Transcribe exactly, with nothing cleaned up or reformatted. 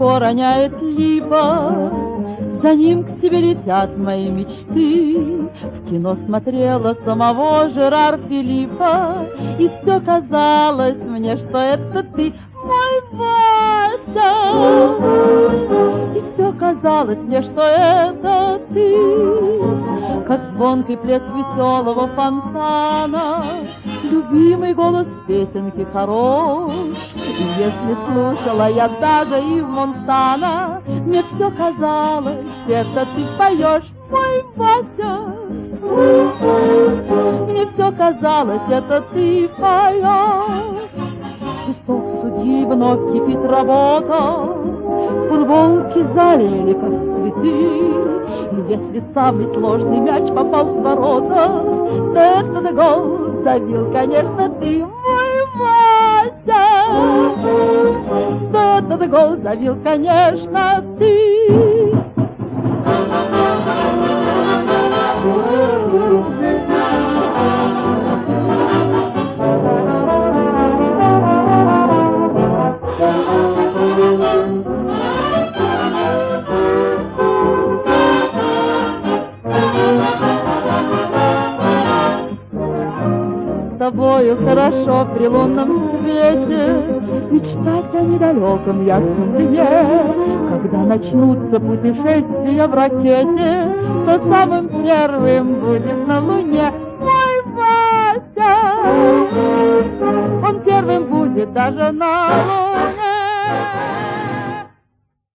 высоко роняет липа, за ним к тебе летят мои мечты. В кино смотрела самого Жерар Филиппа, и все казалось мне, что это ты, мой Вася. И все казалось мне, что это ты, как звонкий плеск веселого фонтана, любимый голос песенки хорош. И если слушала я даже и в Монтана, мне все казалось, это ты поешь, мой Вася. Мне все казалось, это ты поешь. Песок судьи вновь кипит работа, футболки залили, как цветы. И если самый сложный мяч попал в ворота, то этот гол забил, конечно, ты, мой Вася. То этот гол забил, конечно, ты. С тобою хорошо при лунном свете мечтать о недалеком ясном дне. Когда начнутся путешествия в ракете, то самым первым будет на Луне мой Вася. Он первым будет даже на Луне.